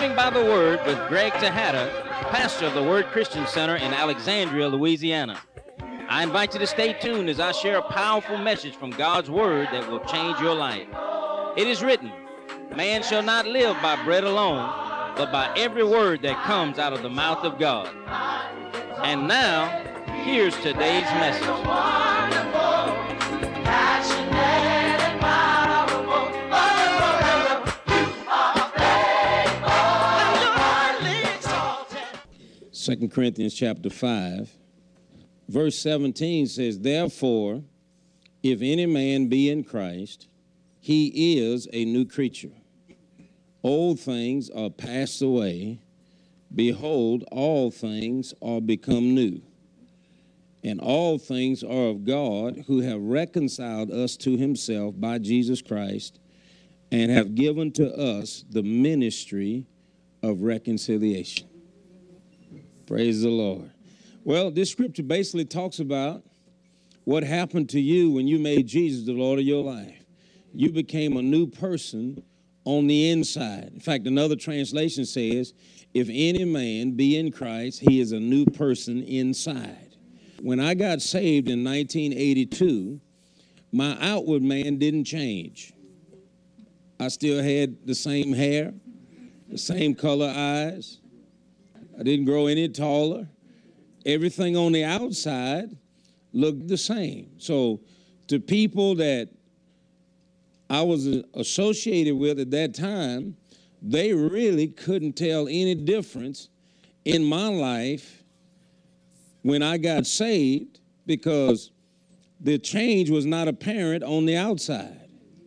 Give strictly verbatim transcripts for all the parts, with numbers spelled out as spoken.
Living by the Word with Greg Tejada, pastor of the Word Christian Center in Alexandria, Louisiana. I invite you to stay tuned as I share a powerful message from God's Word that will change your life. It is written, man shall not live by bread alone, but by every word that comes out of the mouth of God. And now, here's today's message. Second Corinthians chapter five, verse seventeen says, therefore, if any man be in Christ, he is a new creature. Old things are passed away. Behold, all things are become new. And all things are of God, who have reconciled us to himself by Jesus Christ, and have given to us the ministry of reconciliation. Praise the Lord. Well, this scripture basically talks about what happened to you when you made Jesus the Lord of your life. You became a new person on the inside. In fact, another translation says, if any man be in Christ, he is a new person inside. When I got saved in nineteen eighty-two, my outward man didn't change. I still had the same hair, the same color eyes. I didn't grow any taller. Everything on the outside looked the same. So to people that I was associated with at that time, they really couldn't tell any difference in my life when I got saved, because the change was not apparent on the outside.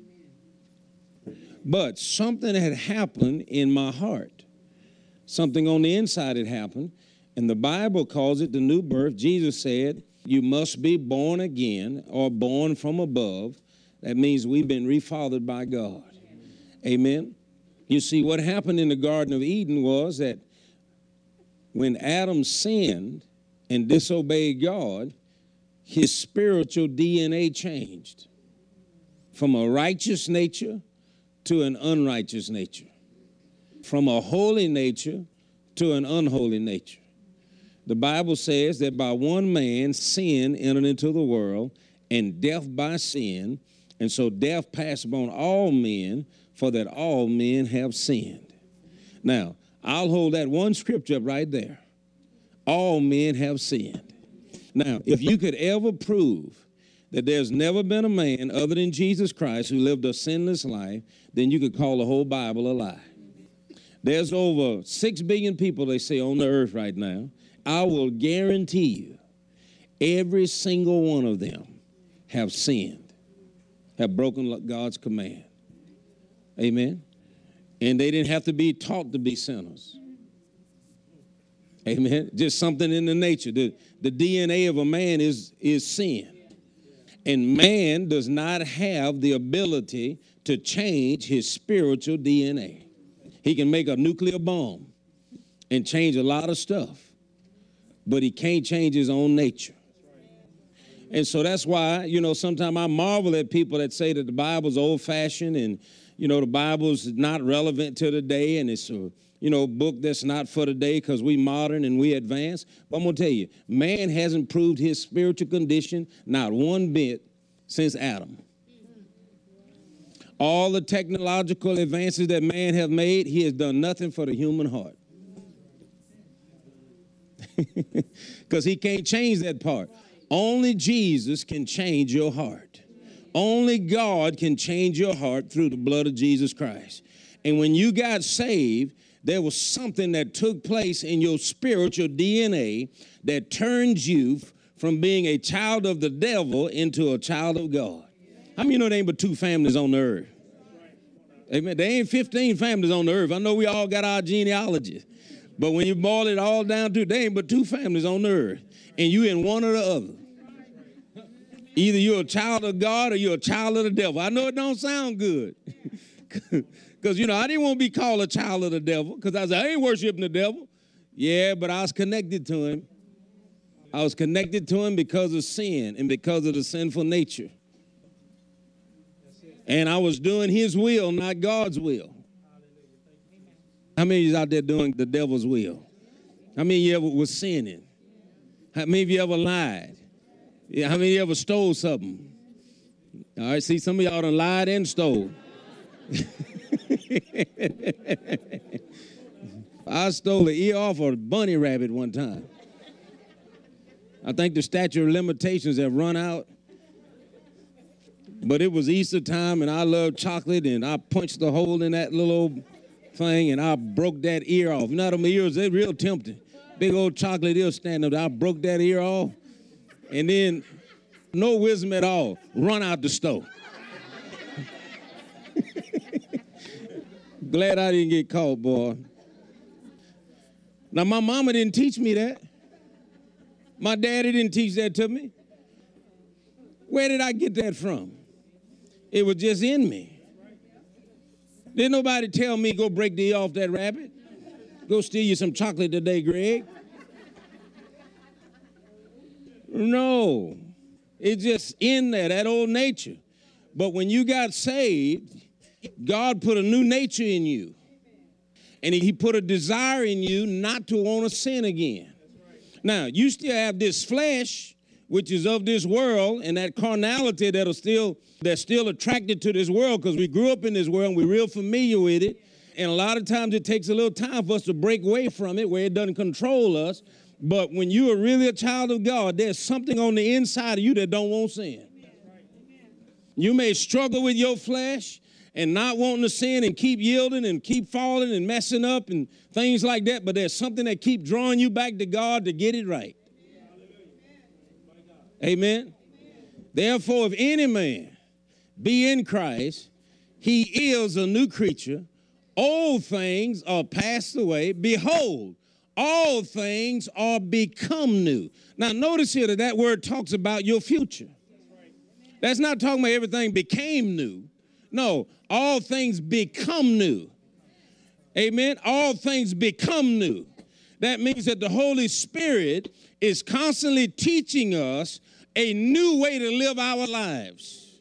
But something had happened in my heart. Something on the inside had happened, and the Bible calls it the new birth. Jesus said, you must be born again or born from above. That means we've been refathered by God. Amen. You see, what happened in the Garden of Eden was that when Adam sinned and disobeyed God, his spiritual D N A changed from a righteous nature to an unrighteous nature, from a holy nature to an unholy nature. The Bible says that by one man sin entered into the world, and death by sin, and so death passed upon all men, for that all men have sinned. Now, I'll hold that one scripture up right there. All men have sinned. Now, if you could ever prove that there's never been a man other than Jesus Christ who lived a sinless life, then you could call the whole Bible a lie. There's over six billion people, they say, on the earth right now. I will guarantee you every single one of them have sinned, have broken God's command. Amen. And they didn't have to be taught to be sinners. Amen. Just something in the nature. The, the D N A of a man is, is sin. And man does not have the ability to change his spiritual D N A. He can make a nuclear bomb and change a lot of stuff, but he can't change his own nature. And so that's why, you know, sometimes I marvel at people that say that the Bible's old-fashioned and, you know, the Bible's not relevant to the day, and it's a, you know, book that's not for today because we modern and we advanced. But I'm going to tell you, man hasn't proved his spiritual condition not one bit since Adam. All the technological advances that man has made, he has done nothing for the human heart. Because he can't change that part. Only Jesus can change your heart. Only God can change your heart through the blood of Jesus Christ. And when you got saved, there was something that took place in your spiritual D N A that turns you from being a child of the devil into a child of God. How many of you know there ain't but two families on the earth? Amen. There ain't fifteen families on the earth. I know we all got our genealogies. But when you boil it all down to, there ain't but two families on the earth. And you in one or the other. Either you're a child of God or you're a child of the devil. I know it don't sound good. Because, you know, I didn't want to be called a child of the devil because I was like, I ain't worshiping the devil. Yeah, but I was connected to him. I was connected to him because of sin and because of the sinful nature. And I was doing his will, not God's will. How many of you out there doing the devil's will? How many of you ever was sinning? How many of you ever lied? Yeah, how many of you ever stole something? All right, see, some of y'all done lied and stole. I stole the ear off of a bunny rabbit one time. I think the statute of limitations have run out. But it was Easter time, and I loved chocolate, and I punched the hole in that little old thing, and I broke that ear off. You know, them ears, they're real tempting. Big old chocolate ear standing up there. I broke that ear off, and then, no wisdom at all, run out the store. Glad I didn't get caught, boy. Now, my mama didn't teach me that. My daddy didn't teach that to me. Where did I get that from? It was just in me. Didn't nobody tell me, go break the ear off that rabbit? Go steal you some chocolate today, Greg. No. It's just in there, that old nature. But when you got saved, God put a new nature in you. And he put a desire in you not to want to sin again. Now, you still have this flesh, which is of this world, and that carnality that'll still, that's still attracted to this world because we grew up in this world and we're real familiar with it. And a lot of times it takes a little time for us to break away from it where it doesn't control us. But when you are really a child of God, there's something on the inside of you that don't want sin. You may struggle with your flesh and not wanting to sin and keep yielding and keep falling and messing up and things like that, but there's something that keep drawing you back to God to get it right. Amen. Therefore, if any man be in Christ, he is a new creature. Old things are passed away. Behold, all things are become new. Now, notice here that that word talks about your future. That's not talking about everything became new. No, all things become new. Amen. All things become new. That means that the Holy Spirit is constantly teaching us a new way to live our lives.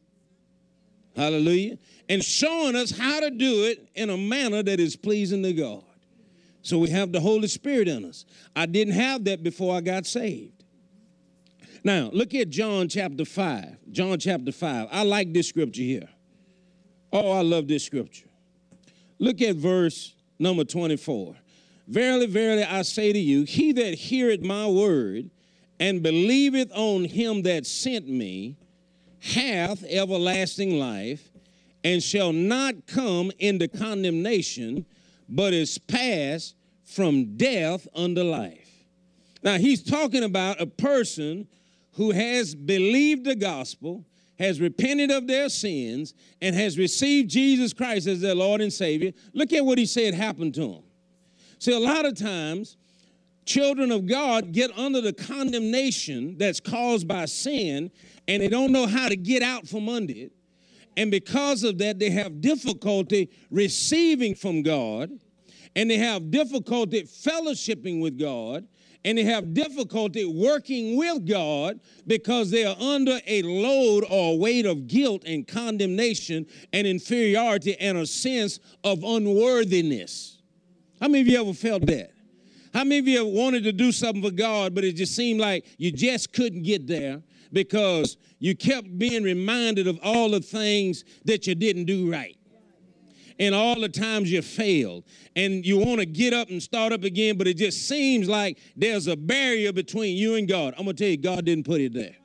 Hallelujah. And showing us how to do it in a manner that is pleasing to God. So we have the Holy Spirit in us. I didn't have that before I got saved. Now, look at John chapter five. John chapter five. I like this scripture here. Oh, I love this scripture. Look at verse number twenty-four. Verily, verily, I say to you, he that heareth my word and believeth on him that sent me hath everlasting life and shall not come into condemnation, but is passed from death unto life. Now, he's talking about a person who has believed the gospel, has repented of their sins, and has received Jesus Christ as their Lord and Savior. Look at what he said happened to him. See, a lot of times, children of God get under the condemnation that's caused by sin, and they don't know how to get out from under it. And because of that, they have difficulty receiving from God, and they have difficulty fellowshipping with God, and they have difficulty working with God because they are under a load or a weight of guilt and condemnation and inferiority and a sense of unworthiness. How many of you ever felt that? How many of you ever wanted to do something for God, but it just seemed like you just couldn't get there because you kept being reminded of all the things that you didn't do right? And all the times you failed, and you want to get up and start up again, but it just seems like there's a barrier between you and God. I'm going to tell you, God didn't put it there.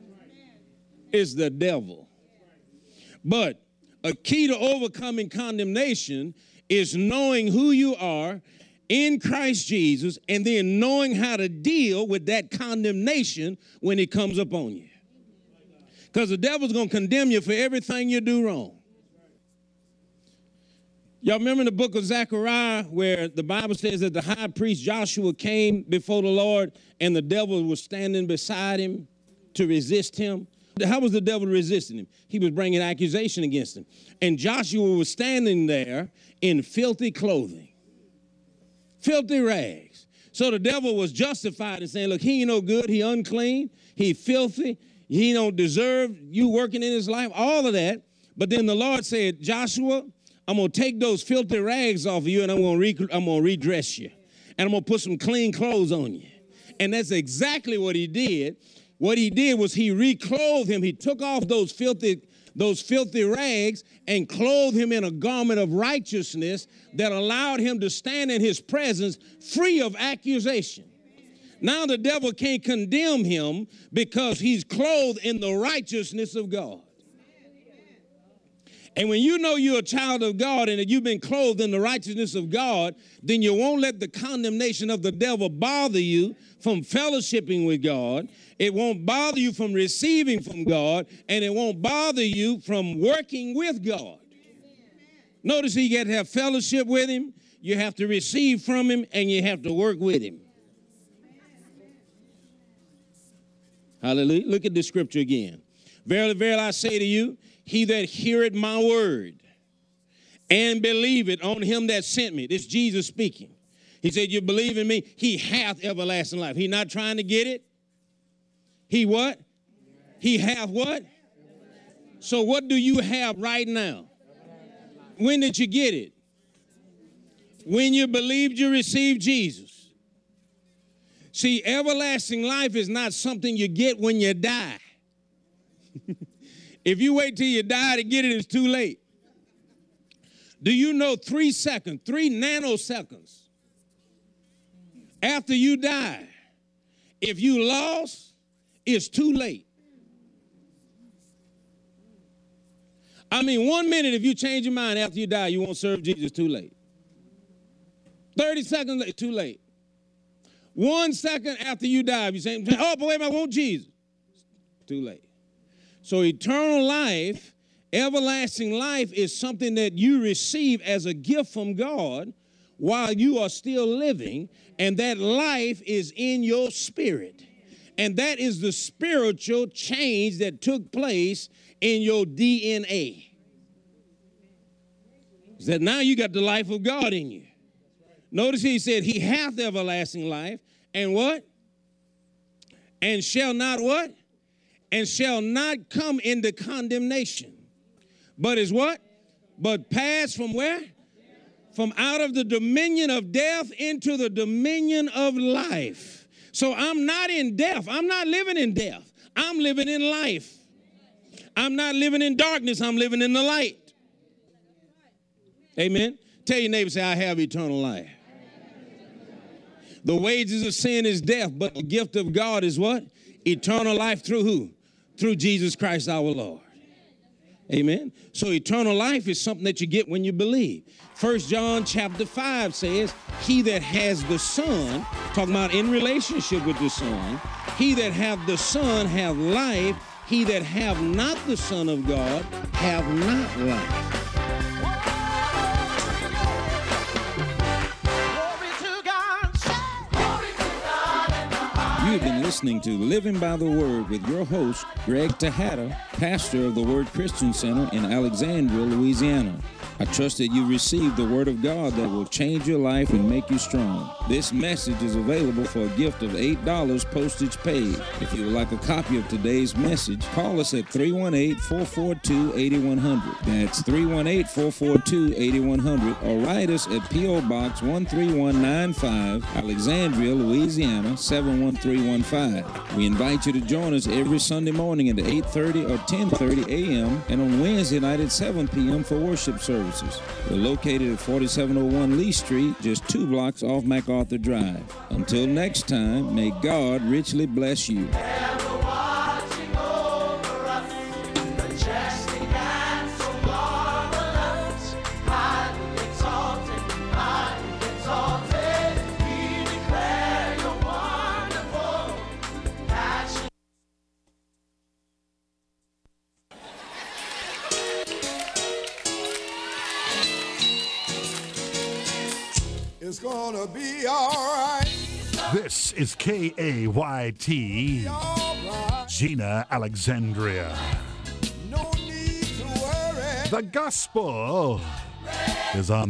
It's the devil. But a key to overcoming condemnation is knowing who you are in Christ Jesus and then knowing how to deal with that condemnation when it comes upon you. Because the devil's going to condemn you for everything you do wrong. Y'all remember in the book of Zechariah where the Bible says that the high priest Joshua came before the Lord and the devil was standing beside him to resist him? How was the devil resisting him? He was bringing accusation against him. And Joshua was standing there in filthy clothing, filthy rags. So the devil was justified in saying, look, he ain't no good, he unclean, he filthy, he don't deserve you working in his life, all of that. But then the Lord said, Joshua, I'm going to take those filthy rags off of you, and I'm going to re- I'm going to redress you. And I'm going to put some clean clothes on you. And that's exactly what he did. What he did was he reclothed him. He took off those filthy, those filthy rags and clothed him in a garment of righteousness that allowed him to stand in his presence free of accusation. Now the devil can't condemn him because he's clothed in the righteousness of God. And when you know you're a child of God and that you've been clothed in the righteousness of God, then you won't let the condemnation of the devil bother you from fellowshipping with God. It won't bother you from receiving from God, and it won't bother you from working with God. Notice you got to have fellowship with him, you have to receive from him, and you have to work with him. Hallelujah. Look at the scripture again. Verily, verily, I say to you, he that heareth my word and believeth on him that sent me. This is Jesus speaking. He said, you believe in me, he hath everlasting life. He not trying to get it. He what? He hath what? So what do you have right now? When did you get it? When you believed you received Jesus. See, everlasting life is not something you get when you die. If you wait till you die to get it, it's too late. Do you know three seconds, three nanoseconds after you die, if you lost, it's too late. I mean, one minute if you change your mind after you die, you won't serve Jesus, too late. thirty seconds later, too late. One second after you die, if you say, oh, but wait a minute, I want Jesus. Too late. So eternal life, everlasting life is something that you receive as a gift from God while you are still living, and that life is in your spirit. And that is the spiritual change that took place in your D N A. Is that now you got the life of God in you. Notice he said, he hath everlasting life, and what? And shall not what? And shall not come into condemnation. But is what? But pass from where? From out of the dominion of death into the dominion of life. So I'm not in death. I'm not living in death. I'm living in life. I'm not living in darkness. I'm living in the light. Amen. Tell your neighbor, say, I have eternal life. The wages of sin is death, but the gift of God is what? Eternal life through who? Through Jesus Christ our Lord. Amen. So eternal life is something that you get when you believe. First John chapter five says, he that has the Son, talking about in relationship with the Son, he that have the Son have life, he that have not the Son of God have not life. You've been listening to Living by the Word with your host, Greg Tejada, pastor of the Word Christian Center in Alexandria, Louisiana. I trust that you received the Word of God that will change your life and make you strong. This message is available for a gift of eight dollars postage paid. If you would like a copy of today's message, call us at three one eight, four four two, eight one zero zero. That's three one eight, four four two, eight one zero zero, or write us at P O Box one three one nine five, Alexandria, Louisiana, seven one three one five. We invite you to join us every Sunday morning at eight thirty or ten thirty a.m. and on Wednesday night at seven p.m. for worship services. We're located at forty-seven oh one Lee Street, just two blocks off MacArthur Drive. Until next time, may God richly bless you. It's gonna be all right. This is K A Y T, Right. Gina, Alexandria. No need to worry. The gospel is on.